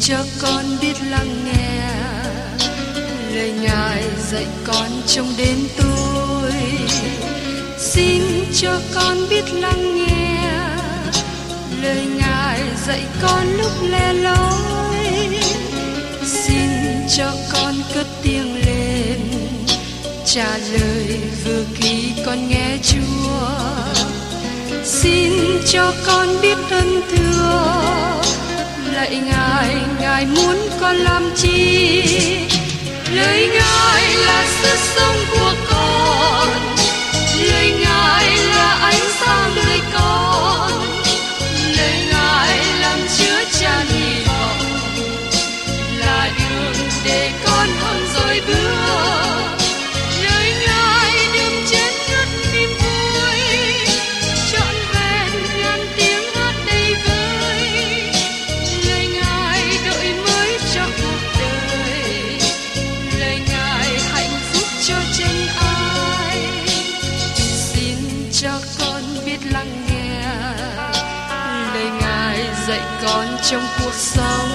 cho con biết lắng nghe lời Ngài dạy con trong đêm tối. Xin cho con biết lắng nghe lời Ngài dạy con lúc lẻ loi. Xin cho con cất tiếng lên trả lời vừa khi con nghe Chúa. Xin cho con biết ơn thưa lạy Ngài, Ngài muốn con làm chi? Lời Ngài là sức sống của con, lời Ngài là ánh sáng đời con, lời Ngài làm chứa chan hy vọng, là đường để con hơn rồi bước. Lời Ngài đừng chết ngất niềm vui, trọn vẹn ngàn tiếng hát đầy vơi. Lời Ngài đổi mới cho cuộc đời, lời Ngài hạnh phúc cho chân ai. Xin cho con biết lắng nghe lời Ngài dạy con trong cuộc sống.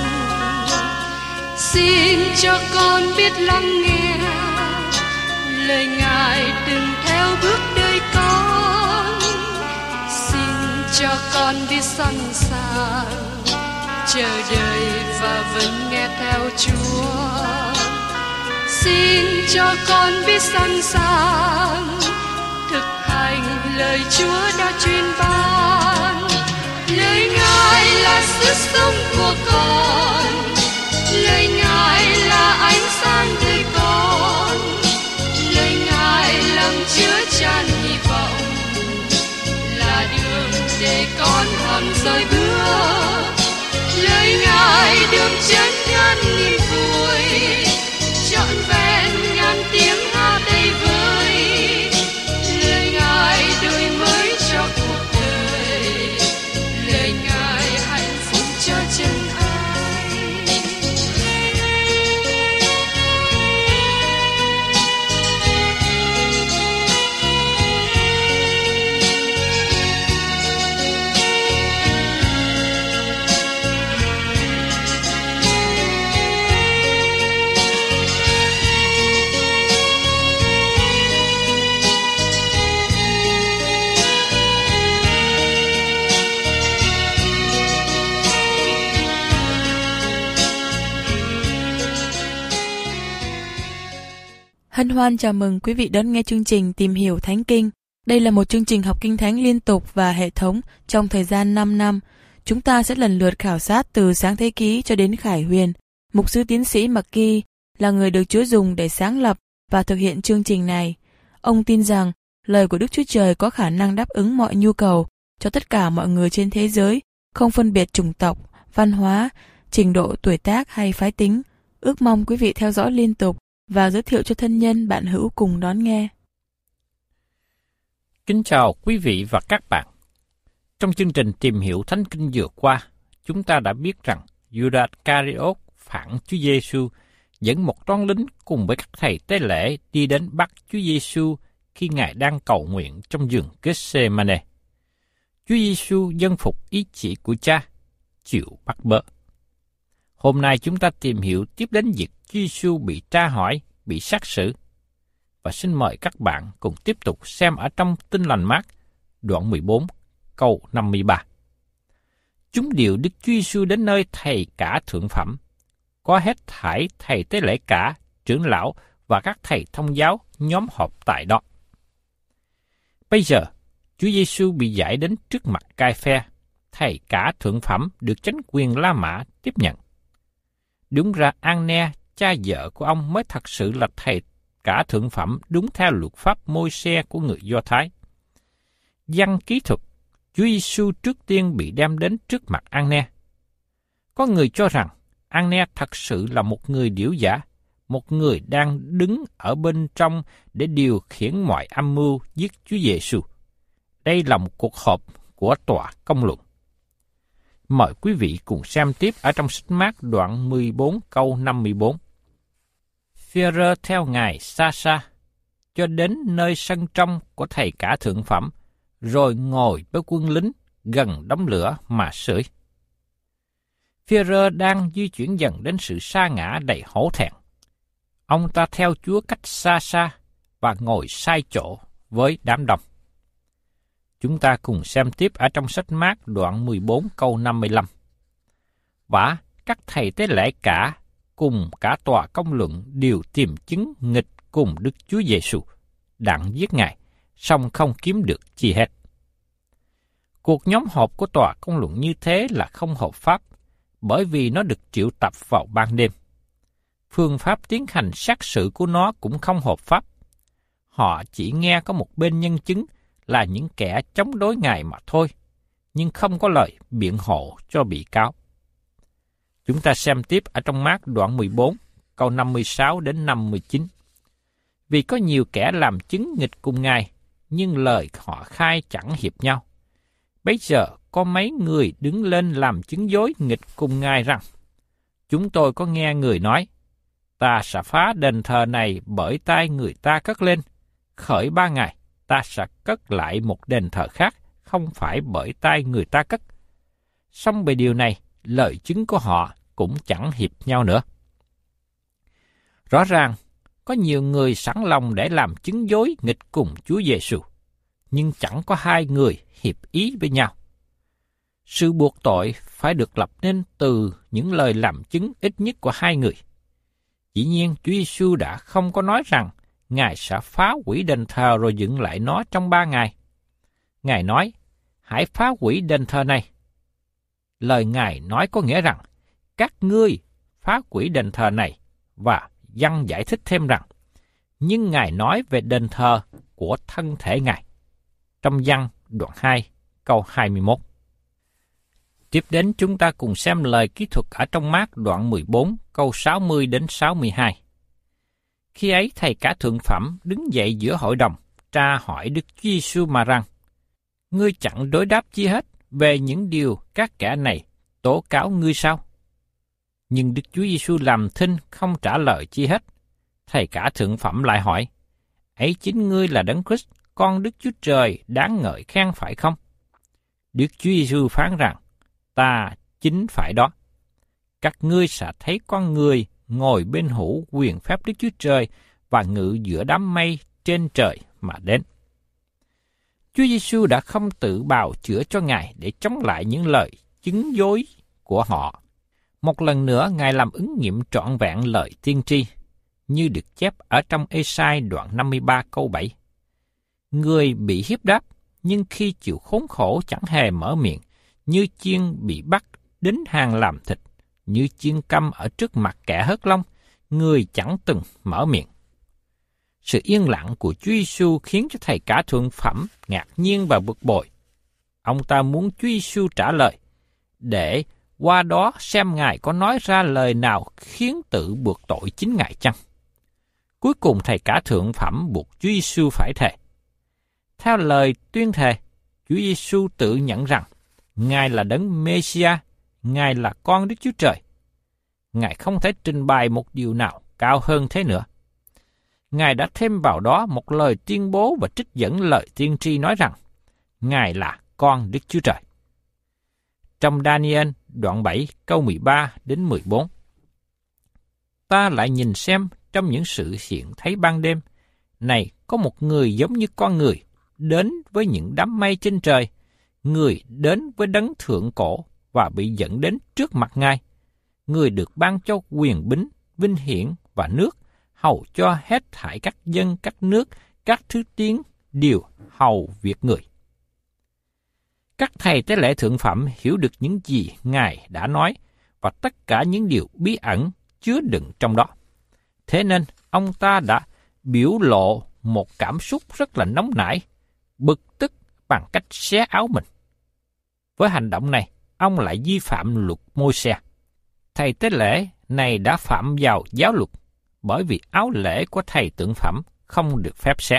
Xin cho con biết lắng nghe lời Ngài đừng theo bước đời con. Xin cho con biết sẵn sàng chờ đợi và vẫn nghe theo Chúa. Xin cho con biết sẵn sàng thực hành lời Chúa đã truyền ban. Lời Ngài là sức sống của con, lời Ngài là ánh sáng đời con, lời Ngài làm chứa chan hy vọng, là đường để con hòn rời bước. Lời Ngài đường chân ngàn nghìn vui, trọn vẹn ngàn tiếng hát đầy vơi. Lời Ngài đổi mới cho cuộc đời, lời Ngài hạnh phúc cho chân ai. Hân hoan chào mừng quý vị đón nghe chương trình Tìm hiểu Thánh Kinh. Đây là một chương trình học Kinh Thánh liên tục và hệ thống trong thời gian 5 năm. Chúng ta sẽ lần lượt khảo sát từ Sáng Thế Ký cho đến Khải Huyền. Mục sư tiến sĩ McGee là người được Chúa dùng để sáng lập và thực hiện chương trình này. Ông tin rằng lời của Đức Chúa Trời có khả năng đáp ứng mọi nhu cầu cho tất cả mọi người trên thế giới, không phân biệt chủng tộc, văn hóa, trình độ tuổi tác hay phái tính. Ước mong quý vị theo dõi liên tục và giới thiệu cho thân nhân bạn hữu cùng đón nghe. Kính chào quý vị và các bạn. Trong chương trình Tìm hiểu Thánh Kinh vừa qua, chúng ta đã biết rằng Judas Iscariot phản Chúa Giêsu dẫn một toán lính cùng với các thầy tế lễ đi đến bắt Chúa Giêsu khi Ngài đang cầu nguyện trong vườn Gethsemane. Chúa Giêsu vâng phục ý chỉ của Cha, chịu bắt bớ. Hôm nay chúng ta tìm hiểu tiếp đến việc Chúa Giêsu bị tra hỏi, bị sát xử. Và xin mời các bạn cùng tiếp tục xem ở trong Tin Lành Mác, đoạn 14, câu 53. Chúng điều Đức Chúa Giêsu đến nơi thầy cả thượng phẩm, có hết thảy thầy tế lễ cả, trưởng lão và các thầy thông giáo nhóm họp tại đó. Bây giờ, Chúa Giêsu bị giải đến trước mặt Cai-phe, thầy cả thượng phẩm được chánh quyền La Mã tiếp nhận. Đúng ra An-ne, cha vợ của ông mới thật sự là thầy cả thượng phẩm đúng theo luật pháp Môi-se của người Do Thái. Văn ký thuật, Chúa Giêsu trước tiên bị đem đến trước mặt An-ne. Có người cho rằng An-ne thật sự là một người điểu giả, một người đang đứng ở bên trong để điều khiển mọi âm mưu giết Chúa Giêsu. Đây là một cuộc họp của tòa công luận. Mời quý vị cùng xem tiếp ở trong sách Mác đoạn 14 câu 54. Phêrô theo Ngài xa xa, cho đến nơi sân trong của thầy cả thượng phẩm, rồi ngồi với quân lính gần đống lửa mà sưởi. Phêrô đang di chuyển dần đến sự sa ngã đầy hổ thẹn. Ông ta theo Chúa cách xa xa và ngồi sai chỗ với đám đông. Chúng ta cùng xem tiếp ở trong sách Mác đoạn 14 câu 55. Và các thầy tế lễ cả cùng cả tòa công luận đều tìm chứng nghịch cùng Đức Chúa Giêsu, đặng giết Ngài, song không kiếm được chi hết. Cuộc nhóm họp của tòa công luận như thế là không hợp pháp, bởi vì nó được triệu tập vào ban đêm. Phương pháp tiến hành xét xử của nó cũng không hợp pháp. Họ chỉ nghe có một bên nhân chứng là những kẻ chống đối Ngài mà thôi, nhưng không có lời biện hộ cho bị cáo. Chúng ta xem tiếp ở trong Mác đoạn 14, câu 56 đến 59. Vì có nhiều kẻ làm chứng nghịch cùng Ngài, nhưng lời họ khai chẳng hiệp nhau. Bấy giờ có mấy người đứng lên làm chứng dối nghịch cùng Ngài rằng, chúng tôi có nghe người nói, ta sẽ phá đền thờ này bởi tay người ta cất lên, khởi 3 ngày, ta sẽ cất lại một đền thờ khác, không phải bởi tay người ta cất. Song về điều này, lời chứng của họ cũng chẳng hiệp nhau nữa. Rõ ràng, có nhiều người sẵn lòng để làm chứng dối nghịch cùng Chúa Giêsu, nhưng chẳng có hai người hiệp ý với nhau. Sự buộc tội phải được lập nên từ những lời làm chứng ít nhất của hai người. Dĩ nhiên, Chúa Giêsu đã không có nói rằng Ngài sẽ phá hủy đền thờ rồi dựng lại nó trong 3 ngày. Ngài nói, hãy phá hủy đền thờ này. Lời Ngài nói có nghĩa rằng, các ngươi phá hủy đền thờ này, và Giăng giải thích thêm rằng, nhưng Ngài nói về đền thờ của thân thể Ngài. Trong Giăng đoạn 2, câu 21. Tiếp đến chúng ta cùng xem lời kỹ thuật ở trong Mác đoạn 14, câu 60 đến 62. Khi ấy thầy cả thượng phẩm đứng dậy giữa hội đồng, tra hỏi Đức Chúa Giêsu mà rằng, ngươi chẳng đối đáp chi hết về những điều các kẻ này tố cáo ngươi sao? Nhưng Đức Chúa Giêsu làm thinh không trả lời chi hết. Thầy cả thượng phẩm lại hỏi, ấy chính ngươi là Đấng Christ, con Đức Chúa Trời đáng ngợi khen phải không? Đức Chúa Giêsu phán rằng, ta chính phải đó. Các ngươi sẽ thấy con người ngồi bên hữu quyền phép Đức Chúa Trời và ngự giữa đám mây trên trời mà đến. Chúa Giêsu đã không tự bào chữa cho Ngài để chống lại những lời chứng dối của họ. Một lần nữa, Ngài làm ứng nghiệm trọn vẹn lời tiên tri, như được chép ở trong Ê-sai đoạn 53 câu 7. Người bị hiếp đáp, nhưng khi chịu khốn khổ chẳng hề mở miệng, như chiên bị bắt đến hàng làm thịt, như chiên câm ở trước mặt kẻ hớt lông, người chẳng từng mở miệng. Sự yên lặng của Chúa Giêsu khiến cho thầy cả thượng phẩm ngạc nhiên và bực bội. Ông ta muốn Chúa Giêsu trả lời, để qua đó xem Ngài có nói ra lời nào khiến tự buộc tội chính Ngài chăng. Cuối cùng thầy cả thượng phẩm buộc Chúa Giêsu phải thề. Theo lời tuyên thề, Chúa Giêsu tự nhận rằng Ngài là Đấng Mê-si-a, Ngài là con Đức Chúa Trời. Ngài không thể trình bày một điều nào cao hơn thế nữa. Ngài đã thêm vào đó một lời tuyên bố và trích dẫn lời tiên tri nói rằng Ngài là con Đức Chúa Trời. Trong Daniel đoạn 7 câu 13 đến 14. Ta lại nhìn xem trong những sự hiện thấy ban đêm, này có một người giống như con người, đến với những đám mây trên trời, người đến với đấng thượng cổ và bị dẫn đến trước mặt Ngài. Người được ban cho quyền bính, vinh hiển và nước, hầu cho hết thảy các dân, các nước, các thứ tiếng đều hầu việc người. Các thầy tế lễ thượng phẩm hiểu được những gì Ngài đã nói và tất cả những điều bí ẩn chứa đựng trong đó. Thế nên, ông ta đã biểu lộ một cảm xúc rất là nóng nảy, bực tức bằng cách xé áo mình. Với hành động này, ông lại vi phạm luật Môi-se. Thầy tế lễ này đã phạm vào giáo luật, bởi vì áo lễ của thầy tượng phẩm không được phép xé.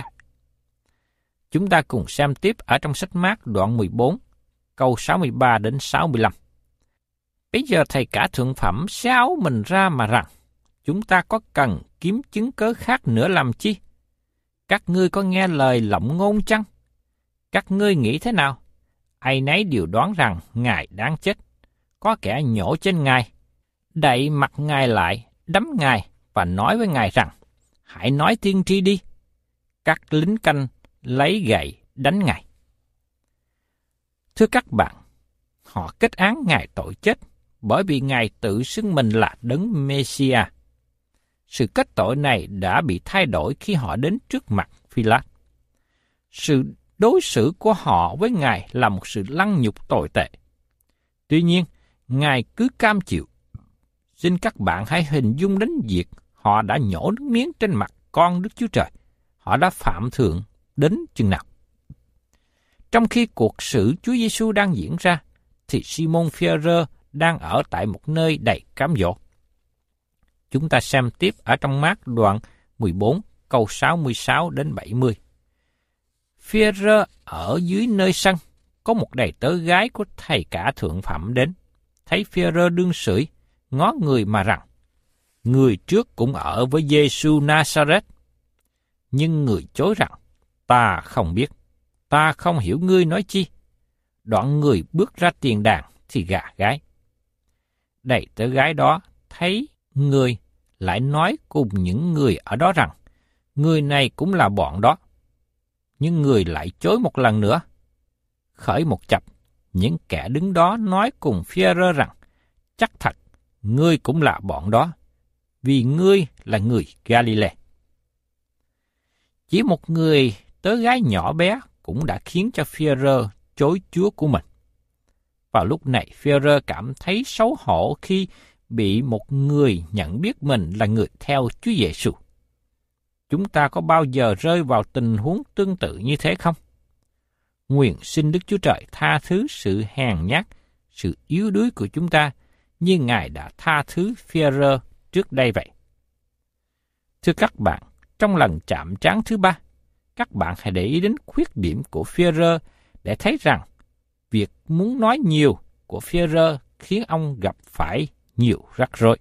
Chúng ta cùng xem tiếp ở trong sách Mác đoạn 14, câu 63 đến 65. Bây giờ thầy cả thượng phẩm xé áo mình ra mà rằng, chúng ta có cần kiếm chứng cớ khác nữa làm chi? Các ngươi có nghe lời lộng ngôn chăng? Các ngươi nghĩ thế nào? Ai nấy đều đoán rằng Ngài đáng chết. có kẻ nhổ trên Ngài, đậy mặt Ngài lại, đấm Ngài và nói với Ngài rằng, hãy nói tiên tri đi. Các lính canh lấy gậy đánh Ngài. Thưa các bạn, họ kết án Ngài tội chết bởi vì Ngài tự xưng mình là Đấng Mê-si-a. Sự kết tội này đã bị thay đổi khi họ đến trước mặt Phi-lát. Sự đối xử của họ với Ngài là một sự lăng nhục tồi tệ. Tuy nhiên, Ngài cứ cam chịu. Xin các bạn hãy hình dung đến việc họ đã nhổ nước miếng trên mặt con Đức Chúa Trời. Họ đã phạm thượng đến chừng nào. Trong khi cuộc xử Chúa Giêsu đang diễn ra, thì Simon Phi-e-rơ đang ở tại một nơi đầy cám dỗ. Chúng ta xem tiếp ở trong Mác đoạn 14 câu 66 đến 70. Phi-e-rơ ở dưới nơi sân, có một đầy tớ gái của thầy cả thượng phẩm đến. Thấy Phi-e-rơ đương sưởi, ngó người mà rằng, người trước cũng ở với Giê-xu Na-sa-rét. Nhưng người chối rằng, ta không biết, ta không hiểu ngươi nói chi. Đoạn người bước ra tiền đàn thì gà gái. Đầy tớ gái đó thấy người lại nói cùng những người ở đó rằng, người này cũng là bọn đó. Nhưng người lại chối một lần nữa. Khởi một chập, những kẻ đứng đó nói cùng Phi-e-rơ rằng, chắc thật, ngươi cũng là bọn đó, vì ngươi là người Ga-li-lê. Chỉ một người tớ gái nhỏ bé cũng đã khiến cho Phi-e-rơ chối Chúa của mình. Vào lúc này, Phi-e-rơ cảm thấy xấu hổ khi bị một người nhận biết mình là người theo Chúa Giêsu. Chúng ta có bao giờ rơi vào tình huống tương tự như thế không? Nguyện xin Đức Chúa Trời tha thứ sự hèn nhát, sự yếu đuối của chúng ta, như Ngài đã tha thứ Phi-e-rơ trước đây vậy. Thưa các bạn, trong lần chạm trán thứ 3, các bạn hãy để ý đến khuyết điểm của Phi-e-rơ để thấy rằng việc muốn nói nhiều của Phi-e-rơ khiến ông gặp phải nhiều rắc rối.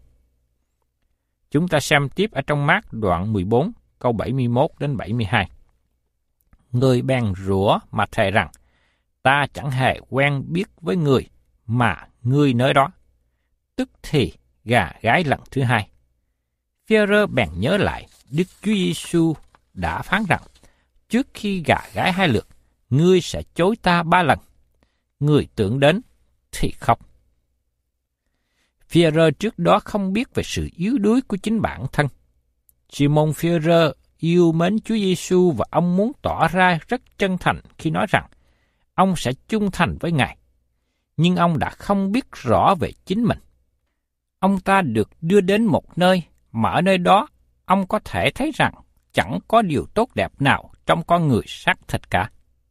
Chúng ta xem tiếp ở trong Mác đoạn 14, câu 71 đến 72. Người bèn rủa mà thề rằng, ta chẳng hề quen biết với người mà ngươi nói đó. Tức thì gà gái lần thứ 2. Phi-e-rơ bèn nhớ lại Đức Chúa Giêsu đã phán rằng, trước khi gà gái 2 lượt, ngươi sẽ chối ta 3 lần. Người tưởng đến thì khóc. Phi-e-rơ trước đó không biết về sự yếu đuối của chính bản thân. Simon Phi-e-rơ yêu mến Chúa Giêsu và ông muốn tỏ ra rất chân thành khi nói rằng ông sẽ trung thành với Ngài. Nhưng ông đã không biết rõ về chính mình. Ông ta được đưa đến một nơi mà ở nơi đó ông có thể thấy rằng chẳng có điều tốt đẹp nào trong con người xác thịt cả.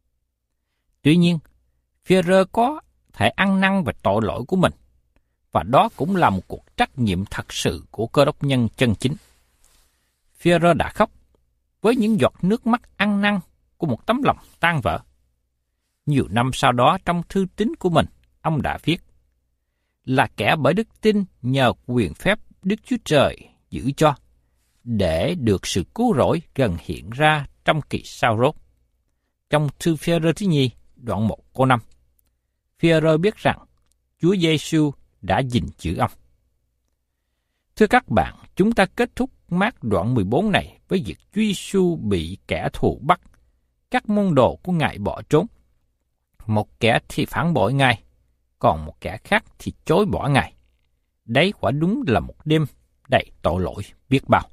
Tuy nhiên, Phi-e-rơ có thể ăn năn về tội lỗi của mình, và đó cũng là một cuộc trách nhiệm thật sự của Cơ Đốc nhân chân chính. Phi-e-rơ đã khóc với những giọt nước mắt ăn năn của một tấm lòng tan vỡ. Nhiều năm sau đó, trong thư tín của mình, ông đã viết, là kẻ bởi đức tin nhờ quyền phép Đức Chúa Trời giữ cho, để được sự cứu rỗi gần hiện ra trong kỳ sau rốt. Trong thư Phi-e-rơ thứ nhì, đoạn 1 câu 5, Phi-e-rơ biết rằng Chúa Giêsu đã gìn giữ ông. Thưa các bạn, chúng ta kết thúc Mác đoạn 14 này với việc Chúa Giêsu bị kẻ thù bắt, các môn đồ của Ngài bỏ trốn. Một kẻ thì phản bội Ngài, còn một kẻ khác thì chối bỏ Ngài. Đấy quả đúng là một đêm đầy tội lỗi biết bao.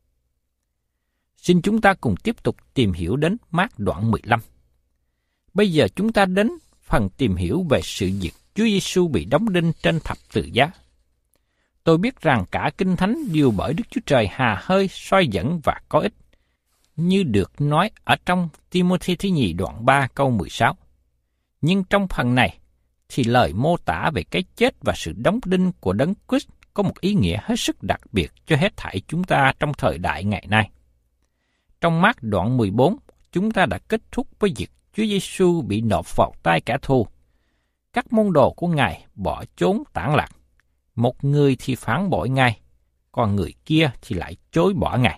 Xin chúng ta cùng tiếp tục tìm hiểu đến Mác đoạn 15. Bây giờ chúng ta đến phần tìm hiểu về sự việc Chúa Giêsu bị đóng đinh trên thập tự giá. Tôi biết rằng cả Kinh Thánh đều bởi Đức Chúa Trời hà hơi, soi dẫn và có ích, như được nói ở trong Ti-mô-thê thứ nhì đoạn 3 câu 16. Nhưng trong phần này, thì lời mô tả về cái chết và sự đóng đinh của Đấng Christ có một ý nghĩa hết sức đặc biệt cho hết thảy chúng ta trong thời đại ngày nay. Trong Mác đoạn 14, chúng ta đã kết thúc với việc Chúa Giêsu bị nộp vào tay kẻ thù. Các môn đồ của Ngài bỏ trốn tản lạc. Một người thì phản bội Ngài, còn người kia thì lại chối bỏ Ngài.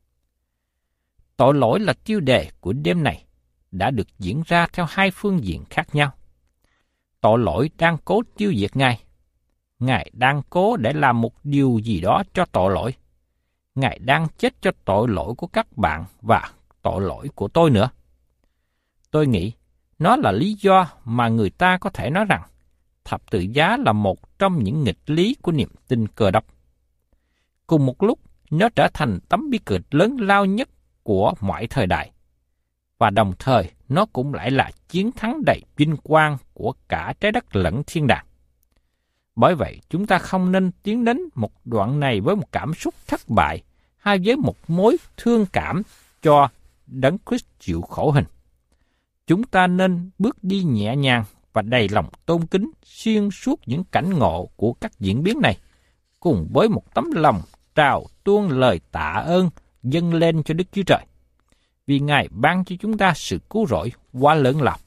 Tội lỗi là tiêu đề của đêm này đã được diễn ra theo hai phương diện khác nhau. Tội lỗi đang cố tiêu diệt Ngài, Ngài đang cố để làm một điều gì đó cho tội lỗi. Ngài đang chết cho tội lỗi của các bạn và tội lỗi của tôi nữa. Tôi nghĩ nó là lý do mà người ta có thể nói rằng thập tự giá là một trong những nghịch lý của niềm tin Cơ Đốc. Cùng một lúc, nó trở thành tấm bi kịch lớn lao nhất của mọi thời đại. Và đồng thời, nó cũng lại là chiến thắng đầy vinh quang của cả trái đất lẫn thiên đàng. Bởi vậy, chúng ta không nên tiến đến một đoạn này với một cảm xúc thất bại hay với một mối thương cảm cho Đấng Christ chịu khổ hình. Chúng ta nên bước đi nhẹ nhàng và đầy lòng tôn kính xuyên suốt những cảnh ngộ của các diễn biến này, cùng với một tấm lòng trào tuôn lời tạ ơn dâng lên cho Đức Chúa Trời, vì Ngài ban cho chúng ta sự cứu rỗi quá lớn lao.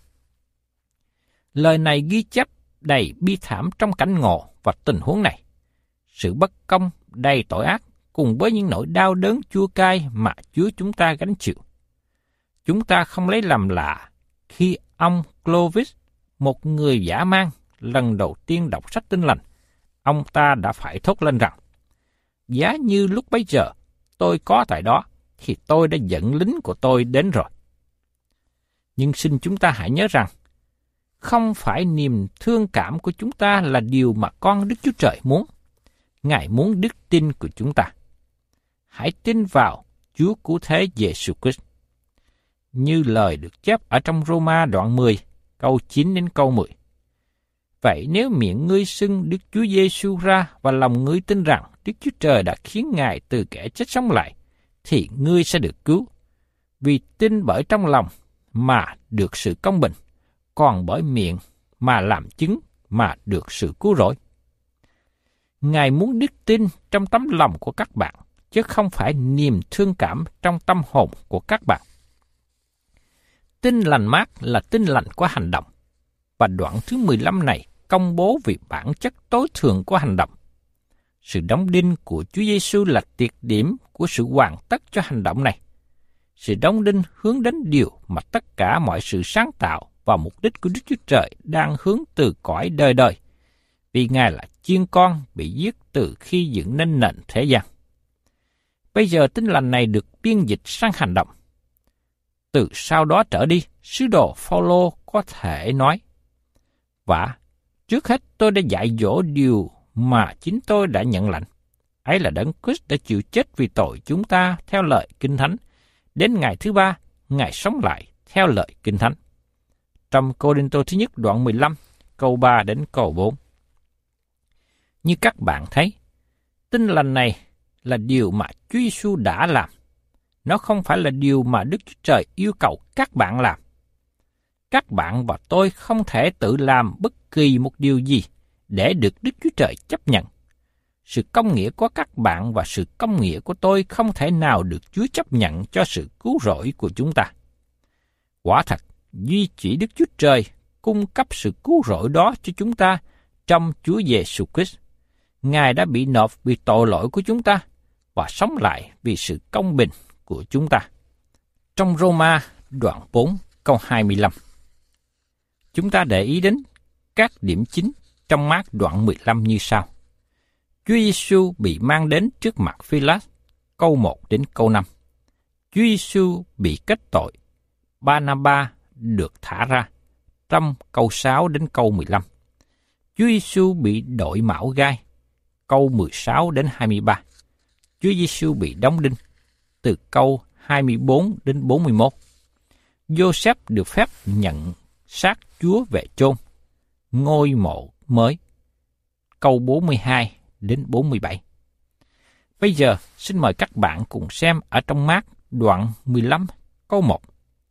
Lời này ghi chép đầy bi thảm trong cảnh ngộ và tình huống này. Sự bất công đầy tội ác cùng với những nỗi đau đớn chua cay mà Chúa chúng ta gánh chịu. Chúng ta không lấy làm lạ khi ông Clovis, một người dã man, lần đầu tiên đọc sách Tin Lành, ông ta đã phải thốt lên rằng: giá như lúc bấy giờ tôi có tại đó, thì tôi đã dẫn lính của tôi đến rồi. Nhưng xin chúng ta hãy nhớ rằng, không phải niềm thương cảm của chúng ta là điều mà con Đức Chúa Trời muốn. Ngài muốn đức tin của chúng ta. Hãy tin vào Chúa Cứu Thế Giêsu Christ. Như lời được chép ở trong Roma đoạn 10, câu 9 đến câu 10. Vậy nếu miệng ngươi xưng Đức Chúa Giêsu ra và lòng ngươi tin rằng Đức Chúa Trời đã khiến Ngài từ kẻ chết sống lại, thì ngươi sẽ được cứu. Vì tin bởi trong lòng mà được sự công bình, còn bởi miệng mà làm chứng mà được sự cứu rỗi. Ngài muốn đức tin trong tấm lòng của các bạn, chứ không phải niềm thương cảm trong tâm hồn của các bạn. Tin lành mát là tin lành qua hành động, và đoạn thứ 15 này công bố về bản chất tối thượng của hành động. Sự đóng đinh của Chúa Giêsu là tiết điểm của sự hoàn tất cho hành động này. Sự đóng đinh hướng đến điều mà tất cả mọi sự sáng tạo và mục đích của Đức Chúa Trời đang hướng từ cõi đời đời, vì Ngài là chiên con bị giết từ khi dựng nên nền thế gian. Bây giờ tin lành này được biên dịch sang hành động. Từ sau đó trở đi, sứ đồ Phao-lô có thể nói: và trước hết tôi đã dạy dỗ điều mà chính tôi đã nhận lãnh. Ấy là Đấng Christ đã chịu chết vì tội chúng ta theo lời Kinh Thánh. Đến ngày thứ ba, Ngài sống lại theo lời Kinh Thánh. Trong Cô-rinh-tô thứ nhất đoạn 15, câu 3 đến câu 4. Như các bạn thấy, tin lành này là điều mà Chúa Giêsu đã làm. Nó không phải là điều mà Đức Chúa Trời yêu cầu các bạn làm. Các bạn và tôi không thể tự làm bất kỳ một điều gì để được Đức Chúa Trời chấp nhận. Sự công nghĩa của các bạn và sự công nghĩa của tôi không thể nào được Chúa chấp nhận cho sự cứu rỗi của chúng ta. Quả thật, duy chỉ Đức Chúa Trời cung cấp sự cứu rỗi đó cho chúng ta trong Chúa Giêsu Christ. Ngài đã bị nộp vì tội lỗi của chúng ta và sống lại vì sự công bình của chúng ta. Trong Roma đoạn 4 câu 25, chúng ta để ý đến các điểm chính trong Mác đoạn 15 như sau. Chúa Giêsu bị mang đến trước mặt Phi-lát, câu 1 đến câu 5. Chúa Giêsu bị kết tội, Ba-na-ba được thả ra, trong câu 6 đến câu 15. Chúa Giêsu bị đội mão gai, câu 16 đến 23. Chúa Giêsu bị đóng đinh, từ câu 24 đến 41. Giô-xép được phép nhận xác Chúa về chôn, ngôi mộ mới, câu 42 đến 47. Bây giờ, xin mời các bạn cùng xem ở trong Mác đoạn 15 câu 1.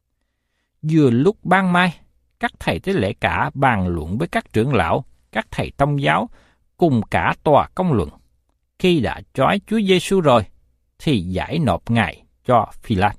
Vừa lúc ban mai, các thầy tế lễ cả bàn luận với các trưởng lão, các thầy tông giáo cùng cả tòa công luận. Khi đã trói Chúa Giêsu rồi, thì giải nộp Ngài cho Phi-lát.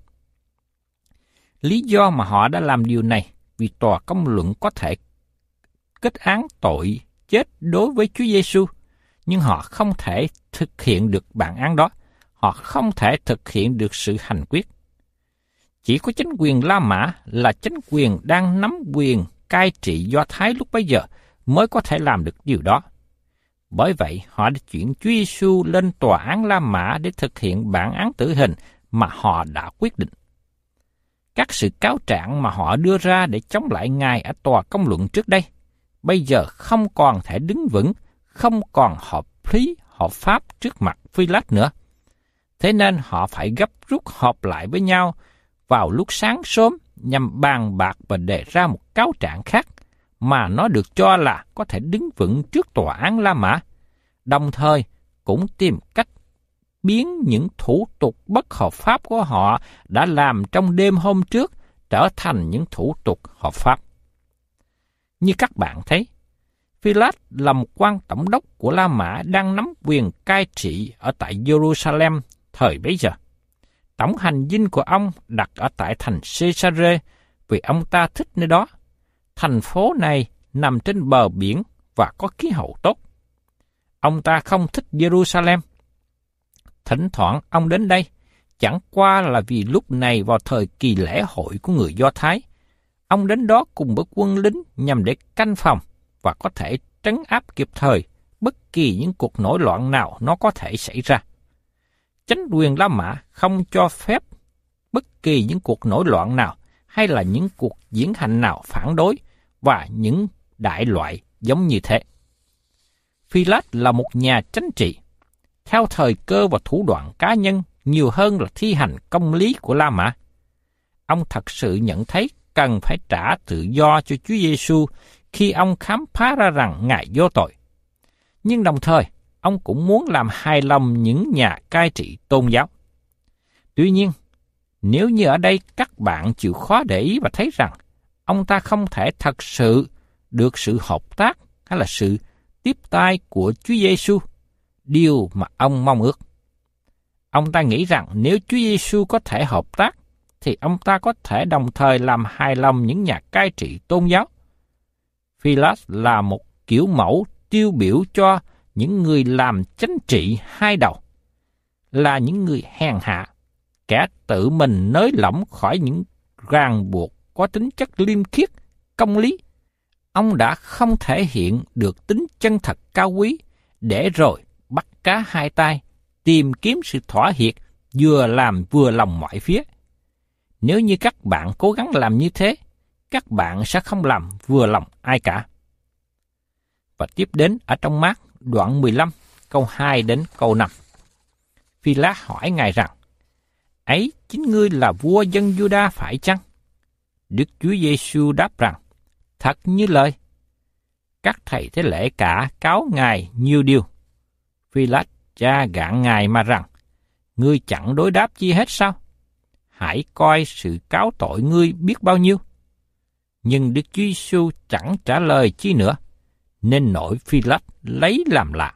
Lý do mà họ đã làm điều này vì tòa công luận có thể kết án tội chết đối với Chúa Giêsu, nhưng họ không thể thực hiện được bản án đó. Họ không thể thực hiện được sự hành quyết. Chỉ có chính quyền La Mã là chính quyền đang nắm quyền cai trị Do Thái lúc bấy giờ mới có thể làm được điều đó. Bởi vậy, họ đã chuyển Chúa Giêsu lên tòa án La Mã để thực hiện bản án tử hình mà họ đã quyết định. Các sự cáo trạng mà họ đưa ra để chống lại Ngài ở tòa công luận trước đây, bây giờ không còn thể đứng vững, không còn hợp lý, hợp pháp trước mặt Phi-lát nữa. Thế nên họ phải gấp rút họp lại với nhau vào lúc sáng sớm nhằm bàn bạc và đề ra một cáo trạng khác mà nó được cho là có thể đứng vững trước tòa án La Mã, đồng thời cũng tìm cách biến những thủ tục bất hợp pháp của họ đã làm trong đêm hôm trước trở thành những thủ tục hợp pháp. Như các bạn thấy, Phi-lát là một quan tổng đốc của La Mã đang nắm quyền cai trị ở tại Jerusalem thời bấy giờ. Tổng hành dinh của ông đặt ở tại thành Caesarea vì ông ta thích nơi đó. Thành phố này nằm trên bờ biển và có khí hậu tốt. Ông ta không thích Jerusalem. Thỉnh thoảng ông đến đây, chẳng qua là vì lúc này vào thời kỳ lễ hội của người Do Thái. Ông đến đó cùng với quân lính nhằm để canh phòng và có thể trấn áp kịp thời bất kỳ những cuộc nổi loạn nào nó có thể xảy ra. Chánh quyền La Mã không cho phép bất kỳ những cuộc nổi loạn nào hay là những cuộc diễn hành nào phản đối và những đại loại giống như thế. Phi-lát là một nhà chính trị, theo thời cơ và thủ đoạn cá nhân nhiều hơn là thi hành công lý của La Mã. Ông thật sự nhận thấy cần phải trả tự do cho Chúa Giêsu khi ông khám phá ra rằng Ngài vô tội. Nhưng đồng thời, ông cũng muốn làm hài lòng những nhà cai trị tôn giáo. Tuy nhiên, nếu như ở đây các bạn chịu khó để ý và thấy rằng ông ta không thể thật sự được sự hợp tác hay là sự tiếp tay của Chúa Giêsu, điều mà ông mong ước. Ông ta nghĩ rằng nếu Chúa Giêsu có thể hợp tác, thì ông ta có thể đồng thời làm hài lòng những nhà cai trị tôn giáo. Phi-lát là một kiểu mẫu tiêu biểu cho những người làm chính trị hai đầu, là những người hèn hạ, kẻ tự mình nới lỏng khỏi những ràng buộc có tính chất liêm khiết, công lý. Ông đã không thể hiện được tính chân thật cao quý, để rồi bắt cá hai tay, tìm kiếm sự thỏa hiệp, vừa làm vừa lòng mọi phía. Nếu như các bạn cố gắng làm như thế, các bạn sẽ không làm vừa lòng ai cả. Và tiếp đến ở trong Mác đoạn 15, câu 2 đến câu 5. Phi-lát hỏi Ngài rằng, ấy chính ngươi là vua dân Giu-đa phải chăng? Đức Chúa Giêsu đáp rằng, thật như lời. Các thầy tế lễ cả cáo Ngài nhiều điều. Phi-lát tra gạn Ngài mà rằng, ngươi chẳng đối đáp chi hết sao? Hãy coi sự cáo tội ngươi biết bao nhiêu. Nhưng Đức Chúa Giêsu chẳng trả lời chi nữa, nên nỗi Phi-lát lấy làm lạ.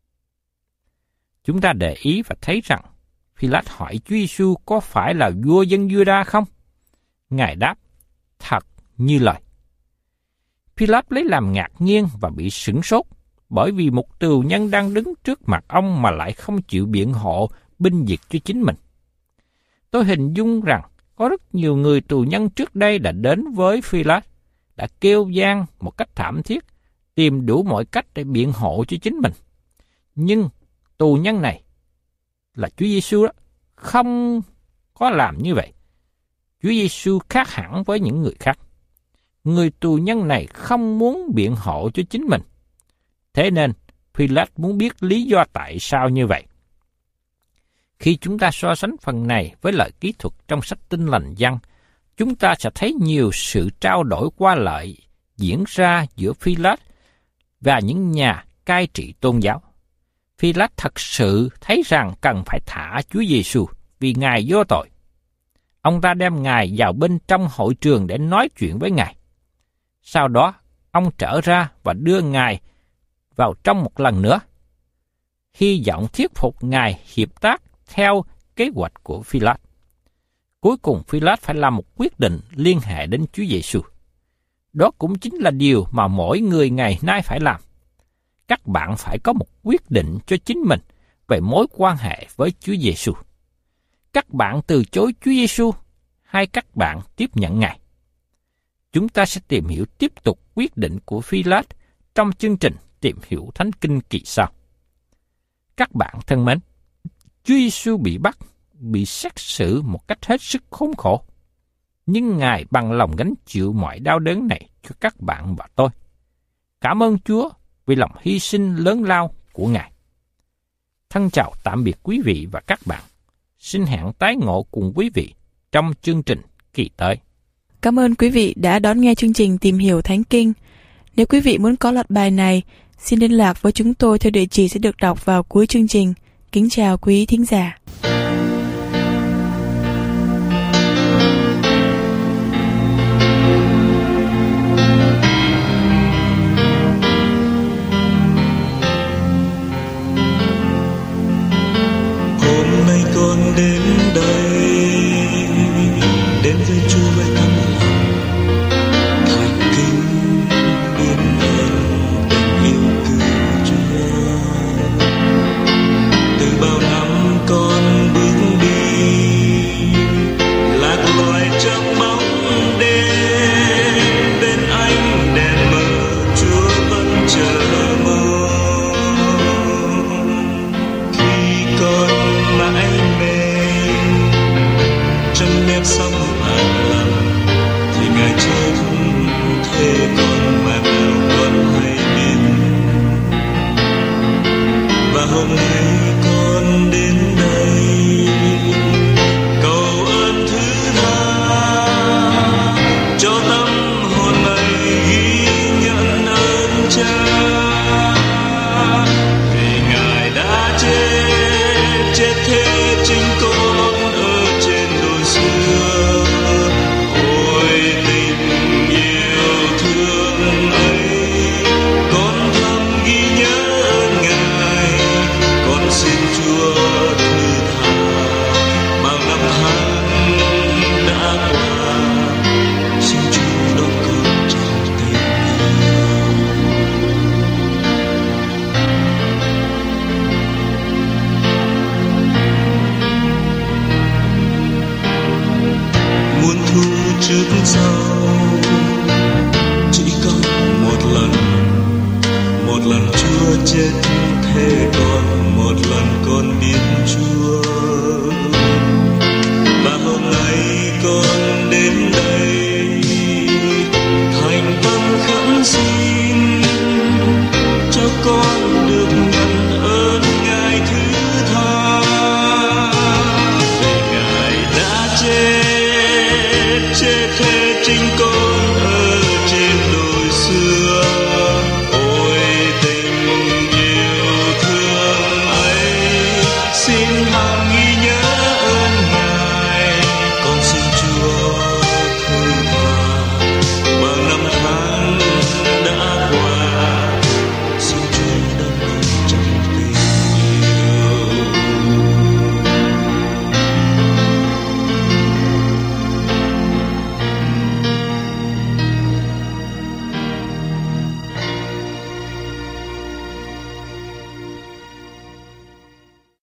Chúng ta để ý và thấy rằng Phi-lát hỏi Chúa Giêsu có phải là vua dân Giu-đa không? Ngài đáp, thật như lời. Phi-lát lấy làm ngạc nhiên và bị sửng sốt, bởi vì một tù nhân đang đứng trước mặt ông mà lại không chịu biện hộ binh vực cho chính mình. Tôi hình dung rằng có rất nhiều người tù nhân trước đây đã đến với Phi-lát, đã kêu van một cách thảm thiết, tìm đủ mọi cách để biện hộ cho chính mình. Nhưng tù nhân này là Chúa Giêsu đó, không có làm như vậy. Chúa Giêsu khác hẳn với những người khác. Người tù nhân này không muốn biện hộ cho chính mình. Thế nên Phi-lát muốn biết lý do tại sao như vậy. Khi chúng ta so sánh phần này với lời kỹ thuật trong sách Tin Lành Giăng, chúng ta sẽ thấy nhiều sự trao đổi qua lại diễn ra giữa Phi-lát và những nhà cai trị tôn giáo. Phi-lát thật sự thấy rằng cần phải thả Chúa Giêsu vì Ngài vô tội. Ông ta đem Ngài vào bên trong hội trường để nói chuyện với Ngài. Sau đó, ông trở ra và đưa Ngài vào trong một lần nữa, hy vọng thuyết phục Ngài hiệp tác theo kế hoạch của Phi-lát. Cuối cùng Phi-lát phải làm một quyết định liên hệ đến Chúa Giêsu. Đó cũng chính là điều mà mỗi người ngày nay phải làm. Các bạn phải có một quyết định cho chính mình về mối quan hệ với Chúa Giêsu. Các bạn từ chối Chúa Giêsu hay các bạn tiếp nhận Ngài? Chúng ta sẽ tìm hiểu tiếp tục quyết định của Phi-lát trong chương trình tìm hiểu Thánh Kinh kỳ sau. Các bạn thân mến, Chúa Giêsu bị bắt, bị xét xử một cách hết sức khốn khổ. Nhưng Ngài bằng lòng gánh chịu mọi đau đớn này cho các bạn và tôi. Cảm ơn Chúa vì lòng hy sinh lớn lao của Ngài. Thân chào tạm biệt quý vị và các bạn. Xin hẹn tái ngộ cùng quý vị trong chương trình kỳ tới. Cảm ơn quý vị đã đón nghe chương trình Tìm Hiểu Thánh Kinh. Nếu quý vị muốn có loạt bài này, xin liên lạc với chúng tôi theo địa chỉ sẽ được đọc vào cuối chương trình. Kính chào quý thính giả. Hôm nay con đến đây, đến với Chúa với tấm lòng thành kính, biết ơn yêu thương Chúa. Từ bao năm con bước đi, lạc loài trong bóng đêm, bên anh đèn mờ Chúa vẫn chờ mong. Khi con mãi mê trong nếp sống an lành, thì Ngài chết thế con mà nào con hay biết. Và hôm nay con đến đây cầu ơn thứ tha, cho tâm hồn này ghi nhận ơn Cha, vì Ngài đã chết thế